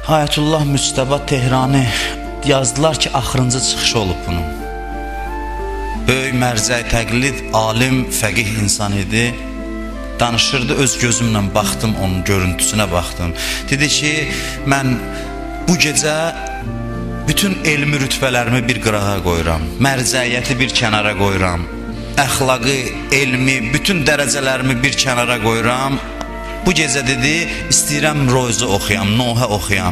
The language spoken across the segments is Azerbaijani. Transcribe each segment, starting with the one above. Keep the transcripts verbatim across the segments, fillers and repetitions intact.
Ayətullah Müstəba Tehrani yazdılar ki, axırıncı çıxışı olub bunun. Böyük mərzəy təqlid, alim, fəqih insan idi. Danışırdı, öz gözümlə baxdım, onun görüntüsünə baxdım. Dedi ki, mən bu gecə bütün elmi rütbələrimi bir qırağa qoyuram, mərzəyyəti bir kənara qoyuram, əxlaqı, elmi, bütün dərəcələrimi bir kənara qoyuram. Bu gecə dedi, istəyirəm rozu oxuyam, Nuhə oxuyam.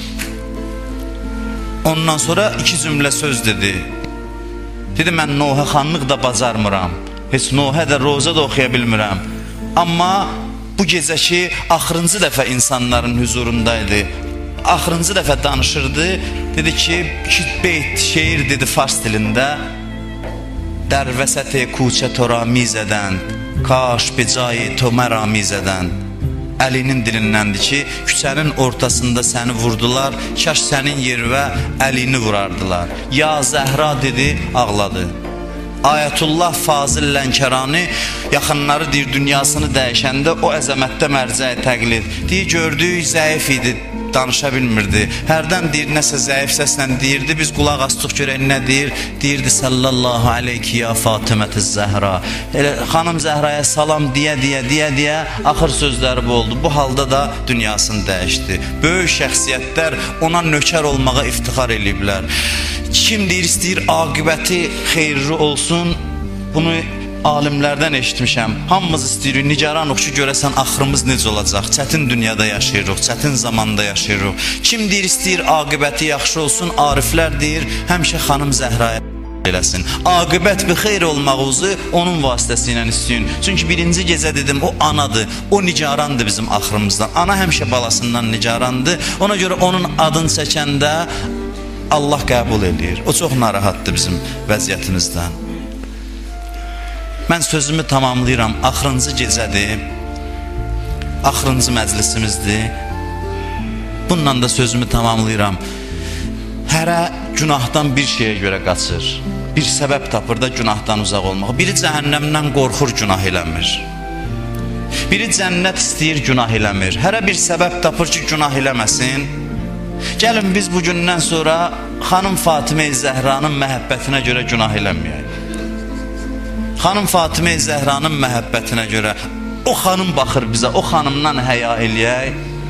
Ondan sonra iki cümlə söz dedi. Dedi, mən Nuhə xanlıq da bacarmıram, heç Nuhə də roza da oxuya bilmirəm. Amma bu gecəki axırıncı dəfə insanların huzurundaydı, axırıncı dəfə danışırdı. Dedi ki, iki beyt şeir dedi fars dilində. Dar vəsət-i kuçə toramizədən, kaş bicayı toməramizədən. Əlinin dilindəndir ki, küçənin ortasında səni vurdular, kaş sənin yervə əlini vurardılar. Ya Zəhra dedi, ağladı. Ayətullah Fazil Lənkərani yaxınları deyir, dünyasını dəyişəndə o əzəmətdə mərzəyə təqlid. Deyir, gördük, zəif idi, danışa bilmirdi. Hərdən deyir, nəsə zəif səslə deyirdi, biz qulaq astıq görək nə deyir. Deyirdi, sallallahu aleyki ya Fatimət-i Zəhra. Elə xanım Zəhraya salam deyə, deyə, deyə, deyə, axır sözləri bu oldu. Bu halda da dünyasını dəyişdi. Böyük şəxsiyyətlər ona nökər olmağa iftixar eləyiblər. Kim deyir, istəyir, aqibəti xeyirli olsun, bunu alimlərdən eşitmişəm. Hamımız istəyirik, nigaranıq ki, görəsən axırımız necə olacaq? Çətin dünyada yaşayırıq, çətin zamanda yaşayırıq. Kim deyir, istəyir, aqibəti yaxşı olsun? Ariflər deyir, həmişə xanım Zəhraya eləsin. Aqibət bir xeyr olmağımızı onun vasitəsi ilə istəyin. Çünki birinci gecə dedim, o anadır, o nigarandır bizim axırımızdan. Ana həmişə balasından nigarandır. Ona görə onun adını çəkəndə Allah qəbul edir. O çox narahatdır bizim vəziyyətimizdən. Mən sözümü tamamlayıram. Axırıncı gecədir, axırıncı məclisimizdir. Bununla da sözümü tamamlayıram. Hərə günahdan bir şeyə görə qaçır. Bir səbəb tapır da günahdan uzaq olmaq. Biri cəhənnəmdən qorxur, günah eləmir. Biri cənnət istəyir, günah eləmir. Hərə bir səbəb tapır ki, günah eləməsin. Gəlin biz bugündən sonra xanım Fatimə-i Zəhranın məhəbbətinə görə günah eləməyək. Xanım Fatimə-i Zəhranın məhəbbətinə görə o xanım baxır bizə, o xanımdan həya eləyək.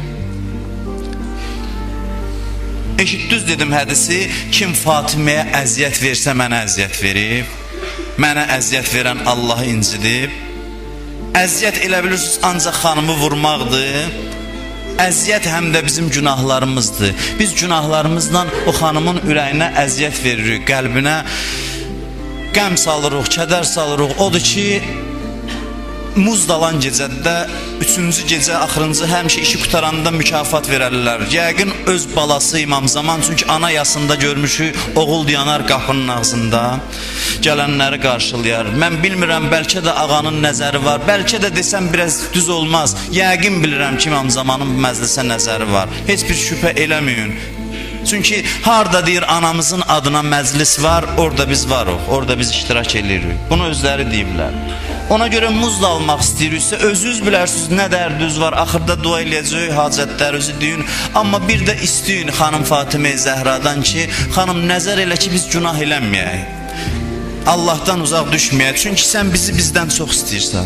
Eşitdüz dedim hədisi, kim Fatiməyə əziyyət versə mənə əziyyət verib, mənə əziyyət verən Allahı incidib. Əziyyət elə bilirsiniz ancaq xanımı vurmaqdır. Əziyyət həm də bizim günahlarımızdır. Biz günahlarımızla o xanımın ürəyinə əziyyət veririk, qəlbinə qəm salırıq, kədər salırıq. Odur ki, muz dalan gecədə, üçüncü gecə, axırıncı həmişə işi qutaranda mükafat verərlər. Yəqin öz balası İmam Zaman, çünki ana yasında görmüşük, oğul yanar qapının ağzında, gələnləri qarşılayar. Mən bilmirəm, bəlkə də ağanın nəzəri var, bəlkə də desəm biraz düz olmaz. Yəqin bilirəm ki, İmam Zamanın məclisə nəzəri var. Heç bir şübhə eləməyin. Çünki harada deyir anamızın adına məclis var, orada biz varıq, orada biz iştirak edirik. Bunu özləri deyiblər. Ona görə muz da almaq istəyiriksə, özünüz bilərsiniz nə dərdiniz var, axırda dua eləyəcək, hacətlərinizi deyin. Amma bir də istəyin xanım Fatimə-i Zəhradan ki, xanım nəzər elə ki, biz günah eləməyək. Allahdan uzaq düşməyək, çünki sən bizi bizdən çox istəyirsən.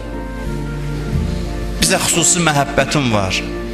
Bizə xüsusi məhəbbətin var.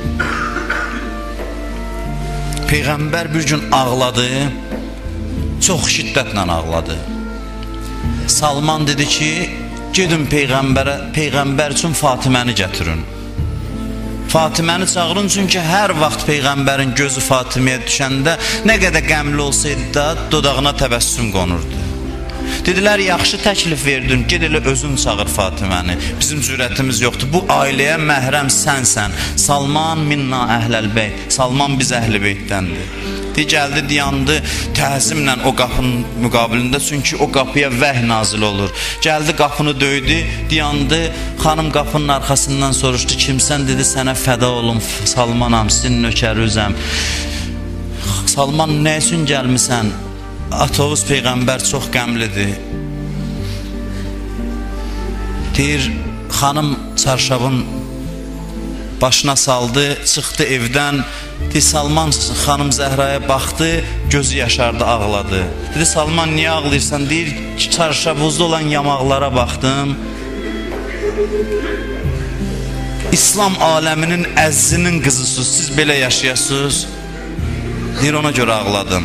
Peyğəmbər bir gün ağladı, çox şiddətlə ağladı. Salman dedi ki, gedin Peyğəmbərə, Peyğəmbər üçün Fatiməni gətirin. Fatiməni çağırın, çünki hər vaxt Peyğəmbərin gözü Fatiməyə düşəndə nə qədər qəmli olsaydı da dodağına təbəssüm qonurdu. Dedilər, yaxşı təklif verdin, ged elə özün çağır Fatiməni. Bizim cürətimiz yoxdur, bu ailəyə məhrəm sənsən. Salman minna əhləl-beyt, Salman biz əhl-i beytdəndir. De, gəldi, dayandı təzimlə o qapının müqabilində, çünki o qapıya vəhy nazil olur. Gəldi, qapını döydü, dayandı, xanım qapının arxasından soruşdu, kimsən? Dedi, sənə fəda olum, Salmanam, sizin nökəri üzəm. Salman, nə üçün gəlmisən? Atovuz Peyğəmbər çox qəmlidir. Deyir, xanım çarşabın başına saldı, çıxdı evdən. Dedi, Salman xanım Zəhraya baxdı, gözü yaşardı, ağladı. Dedi, Salman niyə ağlayırsan? Deyir, çarşabuzda olan yamaqlara baxdım. İslam aləminin əzzinin qızısınız, siz belə yaşayasınız. Deyir, ona görə ağladım.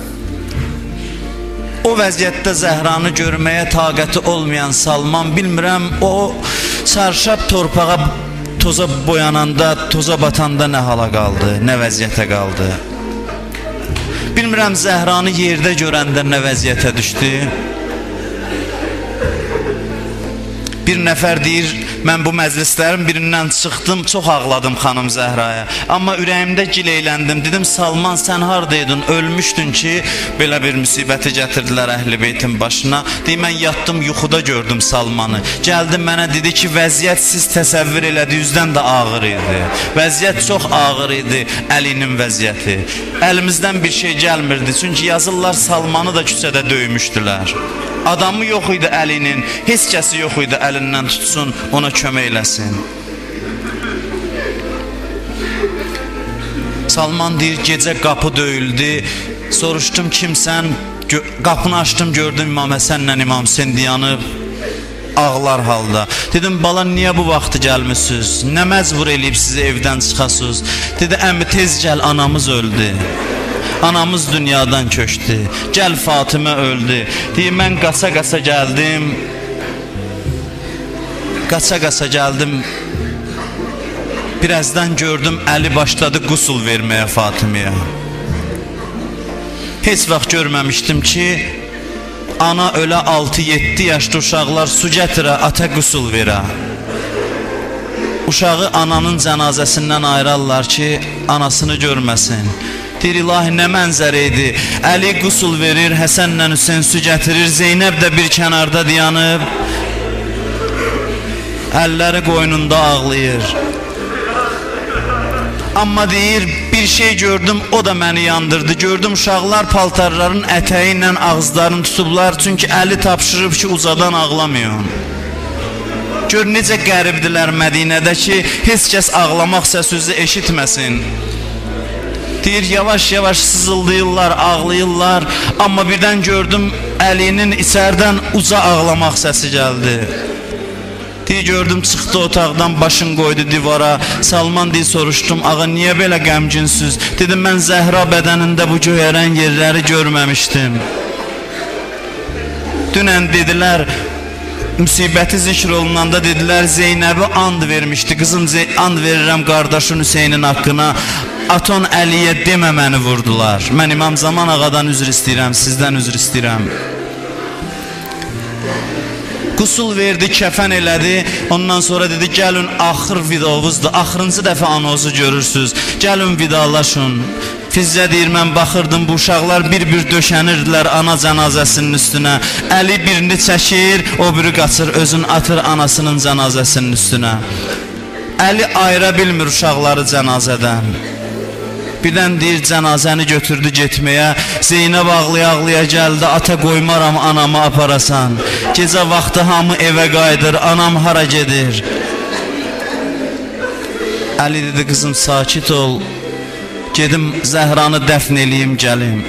O vəziyyətdə Zəhranı görməyə taqəti olmayan Salman, bilmirəm, o çarşab torpağa toza boyananda, toza batanda nə hala qaldı, nə vəziyyətə qaldı. Bilmirəm, Zəhranı yerdə görəndə nə vəziyyətə düşdü. Bir nəfər deyir, mən bu məclislərin birindən çıxdım, çox ağladım xanım Zəhraya. Amma ürəyimdə gileyləndim, dedim, Salman sən haradaydın, ölmüşdün ki, belə bir müsibəti gətirdilər Əhl-i Beytin başına. Deyir, mən yatdım, yuxuda gördüm Salmanı. Gəldim mənə dedi ki, vəziyyət siz təsəvvür elədiyinizdən də ağır idi. Vəziyyət çox ağır idi, Əlinin vəziyyəti. Əlimizdən bir şey gəlmirdi, çünki yazırlar Salmanı da küçədə döymüşdülər. Adamı yox idi Əlinin, heç kəsi yox idi əlindən tutsun, ona kömək eləsin. Salman deyir, gecə qapı döyüldü, soruşdum kimsən, qapını açdım, gördüm İmam Həsənlə İmam Hüseyn dayanıb, ağlar halda. Dedim, bala niyə bu vaxtı gəlmişsiniz, nə məcbur eləyib sizi evdən çıxasınız? Dedi, əmi tez gəl, anamız öldü. Anamız dünyadan köçdü, gəl Fatimə öldü. Deyir, mən qaça-qaça gəldim, qaça-qaça gəldim, birazdan gördüm Əli başladı qusul verməyə Fatiməyə. Heç vaxt görməmişdim ki, ana ölə altı yeddi yaşlı uşaqlar su gətirə, ata qusul verə. Uşağı ananın cənazəsindən ayırarlar ki, anasını görməsin. Deyir, ilahi nə mənzərə idi, Əli qusul verir, Həsənlə Hüseyn su gətirir, Zeynəb də bir kənarda dayanıb, əlləri qoynunda ağlayır. Amma deyir, bir şey gördüm, o da məni yandırdı, gördüm uşaqlar paltarların ətəyi ilə ağızlarını tutublar, çünki Əli tapşırıb ki, uzadan ağlamayın. Gör, necə qəribdilər Mədinədə ki, heç kəs ağlamaq səsüzü eşitməsin. Deyir, yavaş-yavaş sızıldayırlar, ağlayırlar, amma birdən gördüm, Əlinin içərdən uca ağlamaq səsi gəldi. Deyir, gördüm, çıxdı otaqdan, başını qoydu divara. Salman deyir, soruşdum, ağa, niyə belə qəmginsiz? Dedim, mən Zəhra bədənində bu göyərən yerləri görməmişdim. Dünən dedilər, müsibəti zikr olunanda dedilər, Zeynəbi and vermişdi, qızım and verirəm qardaşın Hüseynin haqqına. Aton Əliyə demə məni vurdular. Mən İmam Zaman ağadan üzr istəyirəm, sizdən üzr istəyirəm. Qusul verdi, kəfən elədi. Ondan sonra dedi, gəlin axır vidovuzdur, axırıncı dəfə anozu görürsünüz, gəlin vidalaşın. Fizzə deyir, mən baxırdım, bu uşaqlar bir-bir döşənirdilər ana cənazəsinin üstünə. Əli birini çəkir, o biri qaçır, özün atır anasının cənazəsinin üstünə. Əli ayıra bilmir uşaqları cənazədən. Birdən deyir, cənazəni götürdü getməyə, Zeynəb ağlaya-ağlaya gəldi, ata qoymaram anamı aparasan. Gecə vaxtı hamı evə qayıdır, anam hara gedir? Əli dedi, qızım sakit ol, gedim Zəhranı dəfn eləyim, gəlim.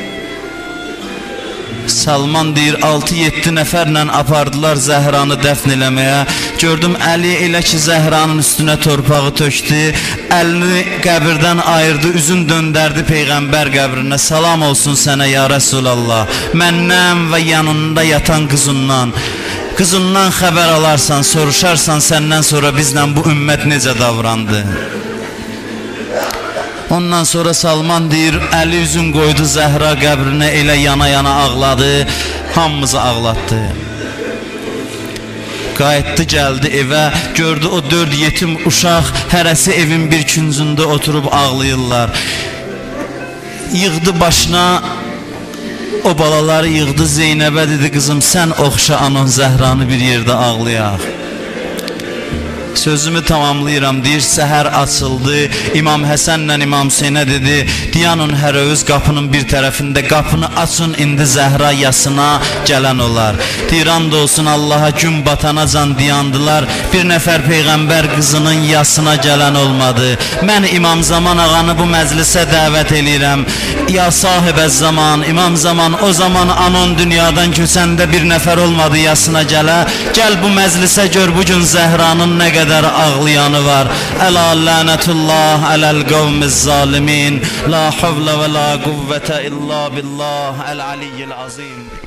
Salman deyir, altı yeddi nəfərlə apardılar Zəhranı dəfn eləməyə. Gördüm, Əli elə ki Zəhranın üstünə torpağı tökdü, əlini qəbirdən ayırdı, üzün döndərdi Peyğəmbər qəbrinə. Salam olsun sənə ya Rəsulallah, məndən və yanında yatan qızından. Qızından xəbər alarsan, soruşarsan səndən sonra bizlə bu ümmət necə davrandı. Ondan sonra Salman deyir, Əli üzün qoydu Zəhra qəbrinə, elə yana-yana ağladı, hamımızı ağlatdı. Qayıtdı, gəldi evə, gördü o dörd yetim uşaq, hərəsi evin bir küncündə oturub ağlayırlar. Yığdı başına, o balaları yığdı Zeynəbə, dedi, qızım sən oxşa anan Zəhranı bir yerdə ağlayaq. Sözümü tamamlayıram, deyir səhər açıldı, İmam Həsənlə İmam Hüseynə dedi, diyanın hər öz qapının bir tərəfində, qapını açın, indi Zəhra yasına gələn olar. Deyirand olsun Allaha, gün batanacan diyandılar, bir nəfər Peyğəmbər qızının yasına gələn olmadı. Mən İmam Zaman ağanı bu məclisə dəvət eləyirəm. Ya sahibə zaman, İmam Zaman o zaman anon dünyadan köçəndə bir nəfər olmadı yasına gələ. Gəl bu məclisə gör, bugün Zəhranın nə qədər ağlayanı var. Əla lənətullah ələl qavmiz zalimin. La havlə və la quvvətə illa billah əl-aliyyil azim.